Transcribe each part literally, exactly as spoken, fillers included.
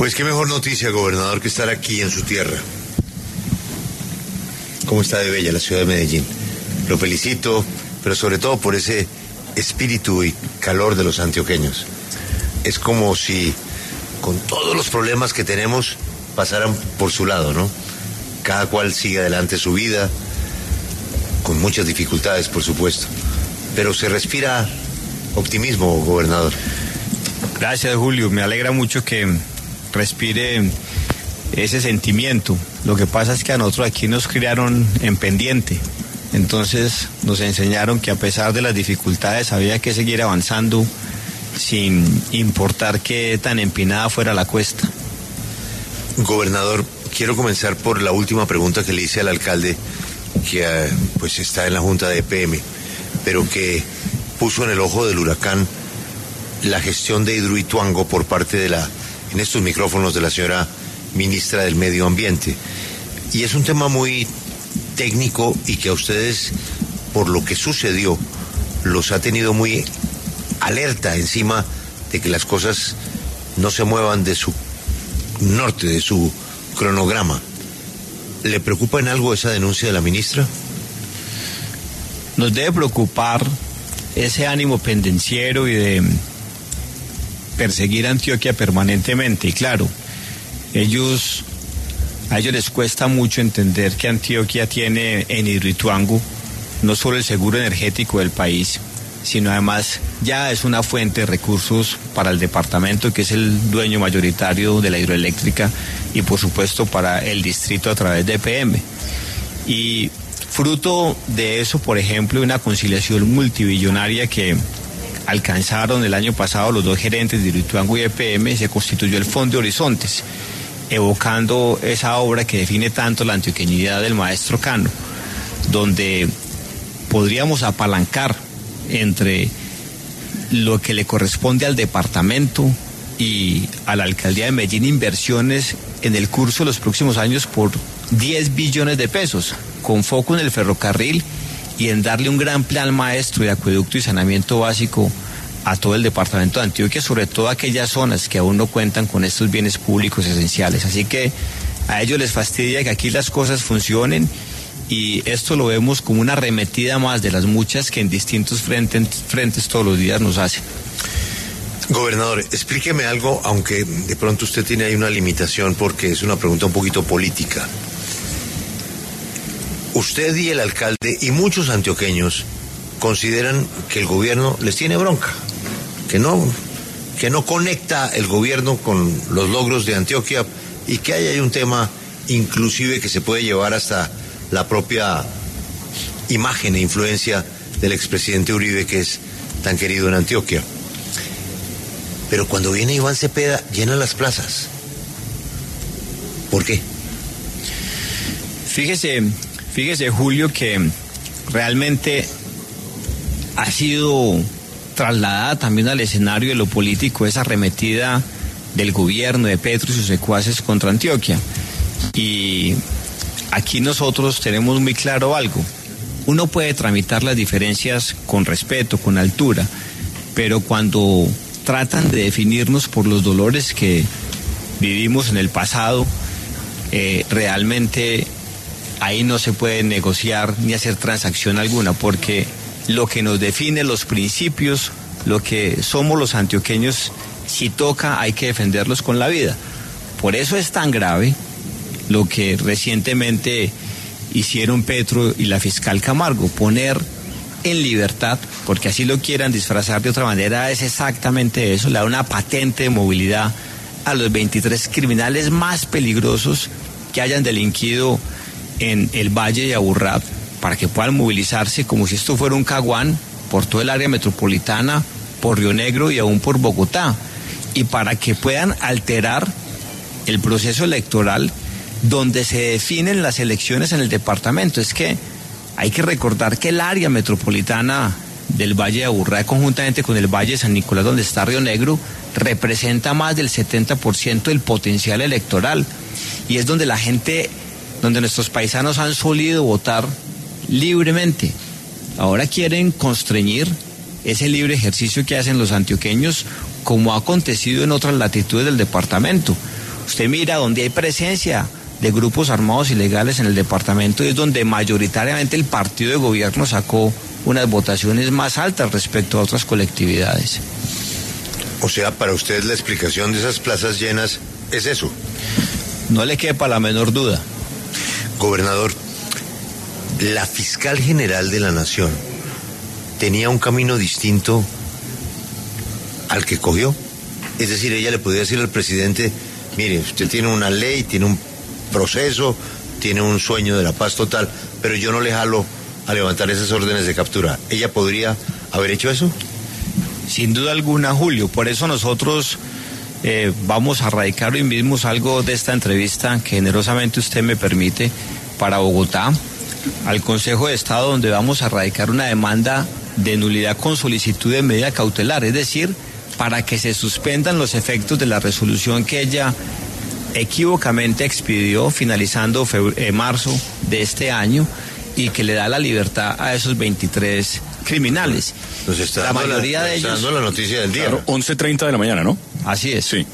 Pues qué mejor noticia, gobernador, que estar aquí en su tierra. ¿Cómo está de bella la ciudad de Medellín? Lo felicito, pero sobre todo por ese espíritu y calor de los antioqueños. Es como si con todos los problemas que tenemos pasaran por su lado, ¿no? Cada cual sigue adelante su vida, con muchas dificultades, por supuesto, pero se respira optimismo, gobernador. Gracias, Julio, me alegra mucho que respire ese sentimiento. Lo que pasa es que a nosotros aquí nos criaron en pendiente, entonces nos enseñaron que a pesar de las dificultades había que seguir avanzando sin importar qué tan empinada fuera la cuesta. Gobernador, quiero comenzar por la última pregunta que le hice al alcalde, que eh, pues está en la Junta de E P M, pero que puso en el ojo del huracán la gestión de Hidroituango por parte de la, en estos micrófonos, de la señora ministra del Medio Ambiente. Y es un tema muy técnico y que a ustedes, por lo que sucedió, los ha tenido muy alerta encima de que las cosas no se muevan de su norte, de su cronograma. ¿Le preocupa en algo esa denuncia de la ministra? Nos debe preocupar ese ánimo pendenciero y de perseguir a Antioquia permanentemente. Y claro, ellos, a ellos les cuesta mucho entender que Antioquia tiene en Hidroituango no solo el seguro energético del país, sino además ya es una fuente de recursos para el departamento, que es el dueño mayoritario de la hidroeléctrica, y por supuesto para el distrito a través de E P M. Y fruto de eso, por ejemplo, una conciliación multibillonaria que alcanzaron el año pasado los dos gerentes de Hidroituango y E P M, se constituyó el Fondo Horizontes, evocando esa obra que define tanto la antioqueñidad del maestro Cano, donde podríamos apalancar entre lo que le corresponde al departamento y a la alcaldía de Medellín inversiones en el curso de los próximos años por diez billones de pesos, con foco en el ferrocarril y en darle un gran plan maestro de acueducto y saneamiento básico a todo el departamento de Antioquia, sobre todo aquellas zonas que aún no cuentan con estos bienes públicos esenciales. Así que a ellos les fastidia que aquí las cosas funcionen, y esto lo vemos como una arremetida más de las muchas que en distintos frentes, frentes todos los días nos hacen. Gobernador, explíqueme algo, aunque de pronto usted tiene ahí una limitación porque es una pregunta un poquito política. Usted y el alcalde y muchos antioqueños consideran que el gobierno les tiene bronca, que no, que no conecta el gobierno con los logros de Antioquia, y que hay, hay un tema inclusive que se puede llevar hasta la propia imagen e influencia del expresidente Uribe, que es tan querido en Antioquia. Pero cuando viene Iván Cepeda, llena las plazas. ¿Por qué? Fíjese, fíjese, Julio, que realmente ha sido trasladada también al escenario de lo político esa arremetida del gobierno de Petro y sus secuaces contra Antioquia. Y aquí nosotros tenemos muy claro algo. Uno puede tramitar las diferencias con respeto, con altura, pero cuando tratan de definirnos por los dolores que vivimos en el pasado, eh, realmente ahí no se puede negociar ni hacer transacción alguna, porque lo que nos define, los principios, lo que somos los antioqueños, si toca hay que defenderlos con la vida. Por eso es tan grave lo que recientemente hicieron Petro y la fiscal Camargo, poner en libertad, porque así lo quieran disfrazar de otra manera, es exactamente eso, le da una patente de movilidad a los veintitrés criminales más peligrosos que hayan delinquido en el Valle de Aburrá, para que puedan movilizarse como si esto fuera un caguán por todo el área metropolitana, por Río Negro y aún por Bogotá, y para que puedan alterar el proceso electoral donde se definen las elecciones en el departamento. Es que hay que recordar que el área metropolitana del Valle de Aburrá, conjuntamente con el Valle de San Nicolás, donde está Río Negro, representa más del setenta por ciento del potencial electoral, y es donde la gente, donde nuestros paisanos han solido votar libremente. Ahora quieren constreñir ese libre ejercicio que hacen los antioqueños, como ha acontecido en otras latitudes del departamento. Usted mira donde hay presencia de grupos armados ilegales en el departamento, es donde mayoritariamente el partido de gobierno sacó unas votaciones más altas respecto a otras colectividades. O sea, para usted la explicación de esas plazas llenas es eso. No le quepa la menor duda. Gobernador, la fiscal general de la Nación tenía un camino distinto al que cogió. Es decir, ella le podía decir al presidente, mire, usted tiene una ley, tiene un proceso, tiene un sueño de la paz total, pero yo no le jalo a levantar esas órdenes de captura. ¿Ella podría haber hecho eso? Sin duda alguna, Julio. Por eso nosotros eh, vamos a radicar hoy mismo algo de esta entrevista que generosamente usted me permite para Bogotá, al Consejo de Estado, donde vamos a radicar una demanda de nulidad con solicitud de medida cautelar, es decir, para que se suspendan los efectos de la resolución que ella equívocamente expidió finalizando febrero, eh, marzo de este año, y que le da la libertad a esos veintitrés criminales. Nos está la dando mayoría la, de ellos... está dando la noticia del día. Claro, once treinta de la mañana, ¿no? Así es. Sí.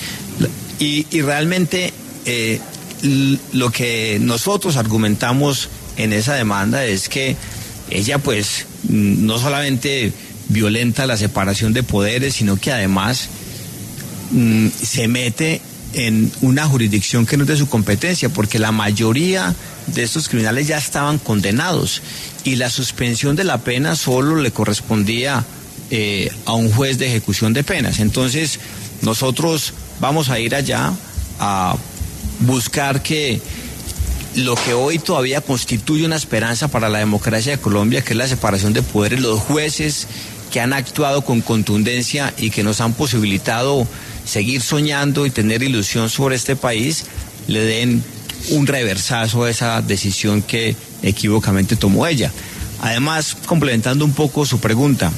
Y, y realmente eh, lo que nosotros argumentamos en esa demanda es que ella pues no solamente violenta la separación de poderes, sino que además mm, se mete en una jurisdicción que no es de su competencia, porque la mayoría de estos criminales ya estaban condenados y la suspensión de la pena solo le correspondía eh, a un juez de ejecución de penas. Entonces nosotros vamos a ir allá a buscar que lo que hoy todavía constituye una esperanza para la democracia de Colombia, que es la separación de poderes, los jueces que han actuado con contundencia y que nos han posibilitado seguir soñando y tener ilusión sobre este país, le den un reversazo a esa decisión que equívocamente tomó ella. Además, complementando un poco su pregunta,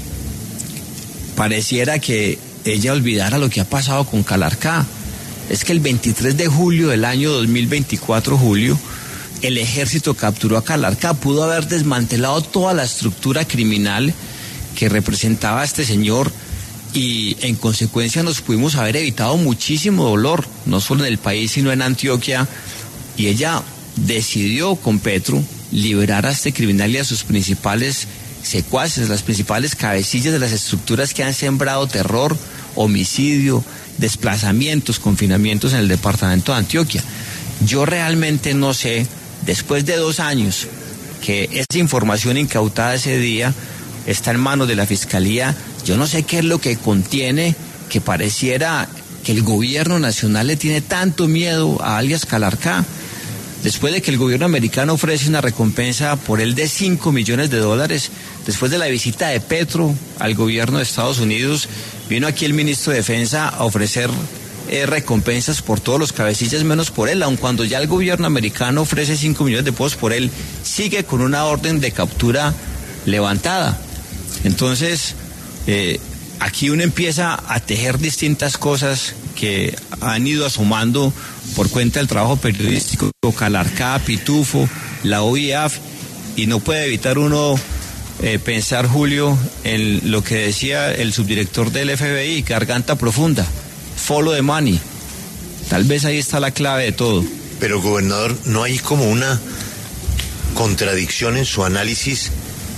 pareciera que ella olvidara lo que ha pasado con Calarcá. Es que el veintitrés de julio del año dos mil veinticuatro, Julio, el ejército capturó a Calarcá, pudo haber desmantelado toda la estructura criminal que representaba a este señor, y en consecuencia nos pudimos haber evitado muchísimo dolor, no solo en el país sino en Antioquia, y ella decidió con Petro liberar a este criminal y a sus principales secuaces, las principales cabecillas de las estructuras que han sembrado terror, homicidio, desplazamientos, confinamientos en el departamento de Antioquia. Yo realmente no sé, después de dos años que esa información incautada ese día está en manos de la Fiscalía, yo no sé qué es lo que contiene, que pareciera que el gobierno nacional le tiene tanto miedo a alias Calarcá. Después de que el gobierno americano ofrece una recompensa por él de cinco millones de dólares, después de la visita de Petro al gobierno de Estados Unidos, vino aquí el ministro de Defensa a ofrecer eh, recompensas por todos los cabecillas menos por él, aun cuando ya el gobierno americano ofrece cinco millones de pesos por él, sigue con una orden de captura levantada. Entonces, eh, aquí uno empieza a tejer distintas cosas que han ido asomando por cuenta del trabajo periodístico, Calarcá, Pitufo, la O I A F, y no puede evitar uno eh, pensar, Julio, en lo que decía el subdirector del F B I, garganta profunda, follow the money. Tal vez ahí está la clave de todo. Pero, gobernador, ¿no hay como una contradicción en su análisis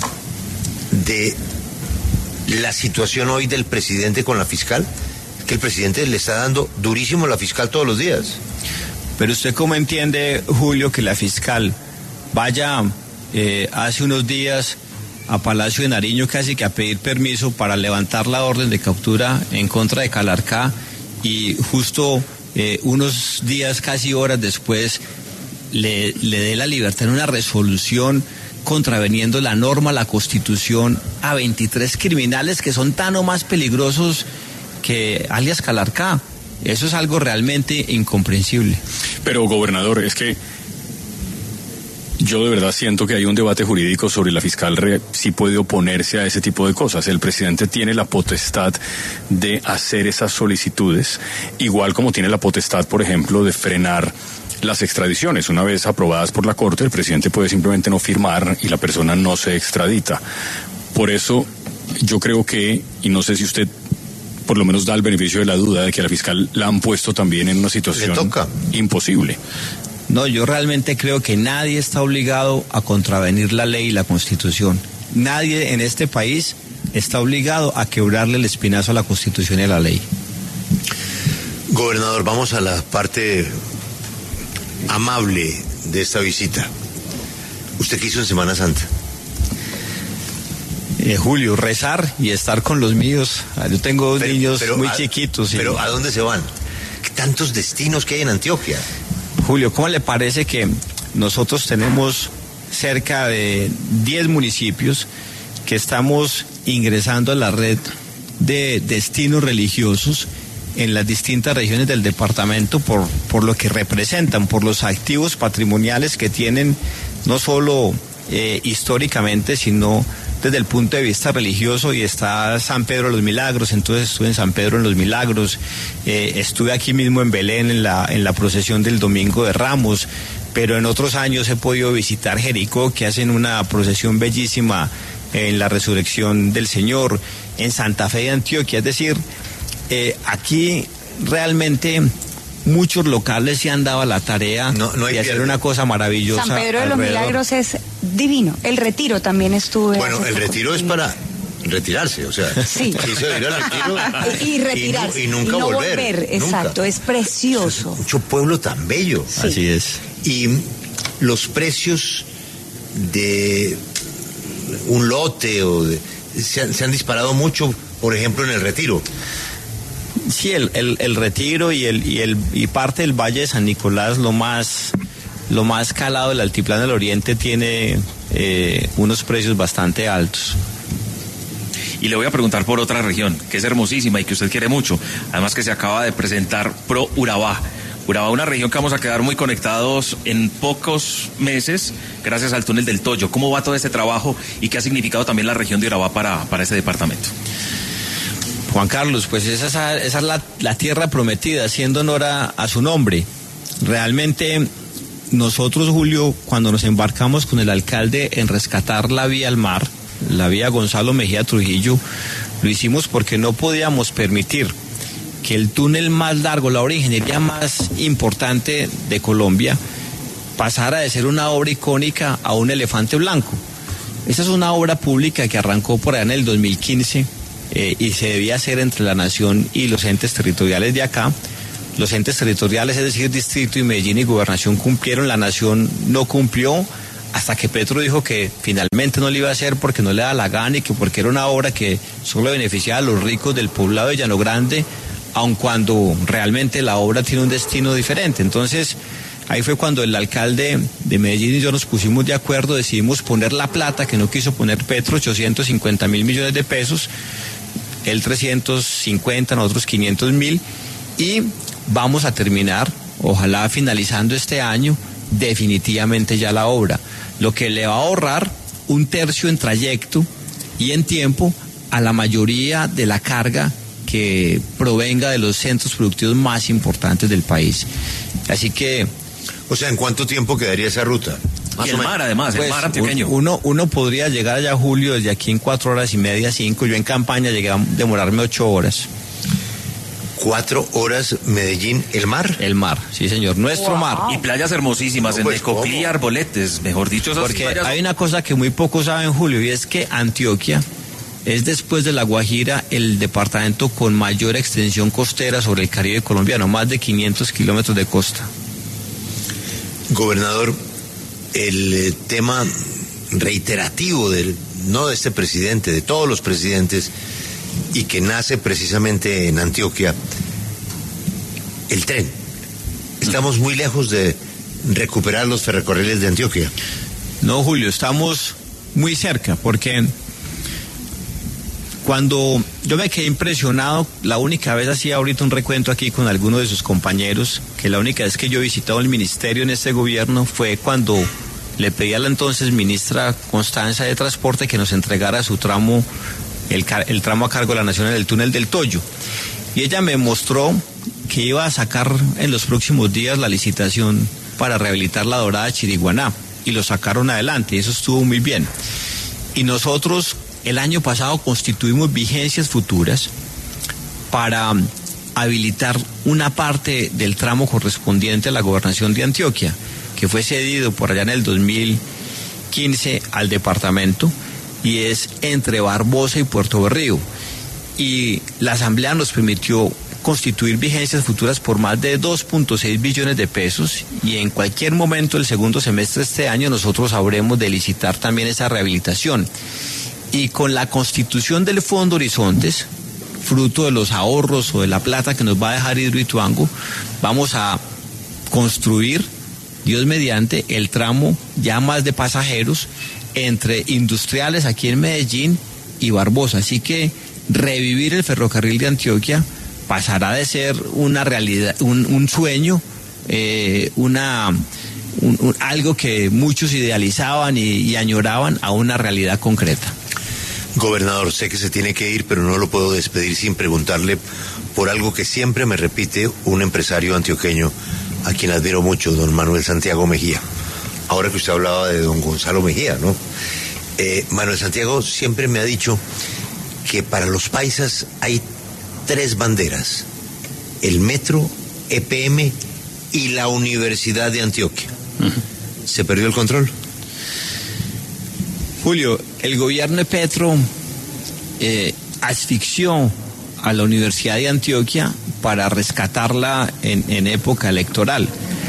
de la situación hoy del presidente con la fiscal? Que el presidente le está dando durísimo a la fiscal todos los días. Pero usted cómo entiende, Julio, que la fiscal vaya eh, hace unos días a Palacio de Nariño casi que a pedir permiso para levantar la orden de captura en contra de Calarcá, y justo eh, unos días, casi horas después, le, le dé la libertad en una resolución contraveniendo la norma, la Constitución, a veintitrés criminales que son tan o más peligrosos que alias Calarcá? Eso es algo realmente incomprensible. Pero, gobernador, es que yo de verdad siento que hay un debate jurídico sobre la fiscal re- si puede oponerse a ese tipo de cosas. El presidente tiene la potestad de hacer esas solicitudes, igual como tiene la potestad, por ejemplo, de frenar las extradiciones. Una vez aprobadas por la Corte, el presidente puede simplemente no firmar y la persona no se extradita. Por eso, yo creo que, y no sé si usted por lo menos da el beneficio de la duda de que a la fiscal la han puesto también en una situación imposible. No, yo realmente creo que nadie está obligado a contravenir la ley y la Constitución. Nadie en este país está obligado a quebrarle el espinazo a la Constitución y a la ley. Gobernador, vamos a la parte amable de esta visita. ¿Usted qué hizo en Semana Santa? Eh, Julio, rezar y estar con los míos. Yo tengo dos pero, niños pero muy a, chiquitos. ¿Pero y... a dónde se van? Tantos destinos que hay en Antioquia. Julio, ¿cómo le parece que nosotros tenemos cerca de diez municipios que estamos ingresando a la red de destinos religiosos en las distintas regiones del departamento por, por lo que representan, por los activos patrimoniales que tienen, no solo eh, históricamente, sino desde el punto de vista religioso? Y está San Pedro de los Milagros, entonces estuve en San Pedro en los Milagros, eh, estuve aquí mismo en Belén en la, en la procesión del Domingo de Ramos, pero en otros años he podido visitar Jericó, que hacen una procesión bellísima en la resurrección del Señor, en Santa Fe de Antioquia, es decir, eh, aquí realmente muchos locales se han dado a la tarea no, no de hacer pierde. Una cosa maravillosa. San Pedro de los alrededor. Milagros es divino. El Retiro también estuve. Bueno, el Retiro es para retirarse, o sea, sí. Quiso ir al retiro y retirarse y, y nunca y no volver. volver exacto, nunca. Es precioso. Es mucho pueblo tan bello. Sí. Así es. Y los precios de un lote o de, se, han, se han disparado mucho, por ejemplo, en el Retiro. Sí, el, el, el Retiro y el, y el y parte del Valle de San Nicolás, lo más lo más calado del altiplano del Oriente, tiene eh, unos precios bastante altos. Y le voy a preguntar por otra región, que es hermosísima y que usted quiere mucho, además que se acaba de presentar Pro Urabá. Urabá, una región que vamos a quedar muy conectados en pocos meses gracias al túnel del Toyo. ¿Cómo va todo este trabajo y qué ha significado también la región de Urabá para, para este departamento? Juan Carlos, pues esa, esa es la, la tierra prometida, haciendo honor a, a su nombre. Realmente nosotros, Julio, cuando nos embarcamos con el alcalde en rescatar la vía al mar, la vía Gonzalo Mejía Trujillo, lo hicimos porque no podíamos permitir que el túnel más largo, la obra de ingeniería más importante de Colombia, pasara de ser una obra icónica a un elefante blanco. Esa es una obra pública que arrancó por allá en el dos mil quince eh, y se debía hacer entre la nación y los entes territoriales de acá. Los entes territoriales, es decir, Distrito y Medellín y Gobernación, cumplieron, la nación no cumplió, hasta que Petro dijo que finalmente no le iba a hacer porque no le da la gana y que porque era una obra que solo beneficiaba a los ricos del poblado de Llano Grande, aun cuando realmente la obra tiene un destino diferente. Entonces, ahí fue cuando el alcalde de Medellín y yo nos pusimos de acuerdo, decidimos poner la plata que no quiso poner Petro, ochocientos cincuenta mil millones de pesos, él trescientos cincuenta, nosotros quinientos mil, y vamos a terminar, ojalá finalizando este año, definitivamente ya la obra, lo que le va a ahorrar un tercio en trayecto y en tiempo a la mayoría de la carga que provenga de los centros productivos más importantes del país. Así que... O sea, ¿en cuánto tiempo quedaría esa ruta? Más y el mar, además, pues, el mar antioqueño. Uno, uno podría llegar allá, Julio, desde aquí en cuatro horas y media, cinco. Yo en campaña llegué a demorarme ocho horas. Cuatro horas, Medellín, ¿el mar? El mar, sí señor, nuestro wow. mar. Y playas hermosísimas, no, pues, en Necoclí, Arboletes, mejor dicho. Esas Porque playas... hay una cosa que muy pocos saben, Julio, y es que Antioquia es, después de La Guajira, el departamento con mayor extensión costera sobre el Caribe colombiano, más de quinientos kilómetros de costa. Gobernador, el eh, tema reiterativo del, no de este presidente, de todos los presidentes, y que nace precisamente en Antioquia, el tren. Estamos muy lejos de recuperar los ferrocarriles de Antioquia. No, Julio, estamos muy cerca, porque cuando yo me quedé impresionado, la única vez, hacía ahorita un recuento aquí con alguno de sus compañeros, que la única vez que yo he visitado el ministerio en este gobierno fue cuando le pedí a la entonces ministra Constanza de Transporte que nos entregara su tramo, el, el tramo a cargo de la Nación en el túnel del Toyo. Y ella me mostró que iba a sacar en los próximos días la licitación para rehabilitar la Dorada Chiriguaná, y lo sacaron adelante, y eso estuvo muy bien. Y nosotros el año pasado constituimos vigencias futuras para habilitar una parte del tramo correspondiente a la gobernación de Antioquia, que fue cedido por allá en el dos mil quince al departamento, y es entre Barbosa y Puerto Berrío. Y la Asamblea nos permitió constituir vigencias futuras por más de dos punto seis billones de pesos, y en cualquier momento del segundo semestre de este año nosotros habremos de licitar también esa rehabilitación. Y con la constitución del Fondo Horizontes, fruto de los ahorros o de la plata que nos va a dejar Hidroituango, vamos a construir, Dios mediante, el tramo ya más de pasajeros entre Industriales aquí en Medellín y Barbosa. Así que revivir el ferrocarril de Antioquia pasará de ser una realidad, un, un sueño, eh, una un, un, algo que muchos idealizaban y, y añoraban, a una realidad concreta. Gobernador, sé que se tiene que ir, pero no lo puedo despedir sin preguntarle por algo que siempre me repite un empresario antioqueño a quien admiro mucho, don Manuel Santiago Mejía. Ahora que usted hablaba de don Gonzalo Mejía, ¿no? Eh, Manuel Santiago siempre me ha dicho que para los paisas hay tres banderas: el metro, E P M y la Universidad de Antioquia. Uh-huh. ¿Se perdió el control? Julio, el gobierno de Petro eh, asfixió a la Universidad de Antioquia para rescatarla en, en época electoral,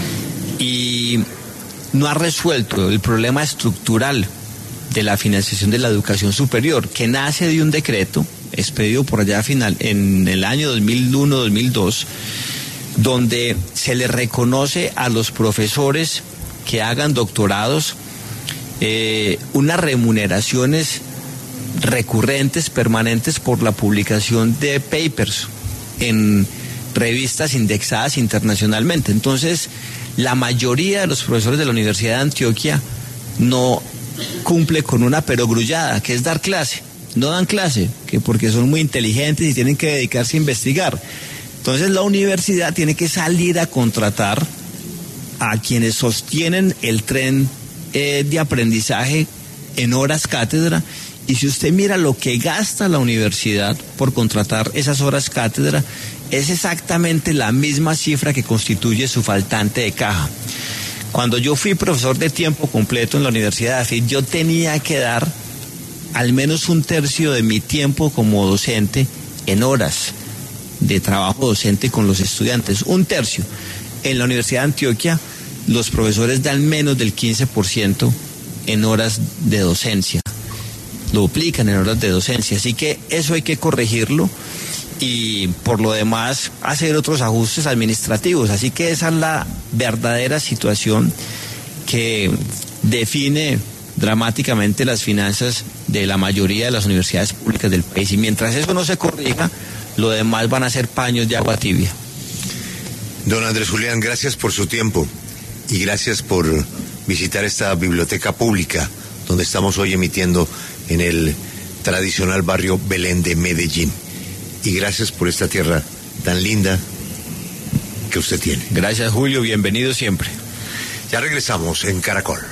y no ha resuelto el problema estructural de la financiación de la educación superior, que nace de un decreto expedido por allá final, en el año dos mil uno dos mil dos, donde se le reconoce a los profesores que hagan doctorados eh, unas remuneraciones recurrentes, permanentes, por la publicación de papers en revistas indexadas internacionalmente. Entonces, la mayoría de los profesores de la Universidad de Antioquia no cumple con una perogrullada, que es dar clase. No dan clase, que porque son muy inteligentes y tienen que dedicarse a investigar. Entonces la universidad tiene que salir a contratar a quienes sostienen el tren eh, de aprendizaje en horas cátedra, y si usted mira lo que gasta la universidad por contratar esas horas cátedra, es exactamente la misma cifra que constituye su faltante de caja. Cuando yo fui profesor de tiempo completo en la Universidad de AFIT, yo tenía que dar al menos un tercio de mi tiempo como docente en horas de trabajo docente con los estudiantes, un tercio. En la Universidad de Antioquia, los profesores dan menos del quince por ciento en horas de docencia, lo duplican en horas de docencia, así que eso hay que corregirlo, y por lo demás hacer otros ajustes administrativos. Así que esa es la verdadera situación que define dramáticamente las finanzas de la mayoría de las universidades públicas del país, y mientras eso no se corrija, lo demás van a ser paños de agua tibia. Don Andrés Julián, gracias por su tiempo y gracias por visitar esta biblioteca pública donde estamos hoy emitiendo en el tradicional barrio Belén de Medellín. Y gracias por esta tierra tan linda que usted tiene. Gracias, Julio, bienvenido siempre. Ya regresamos en Caracol.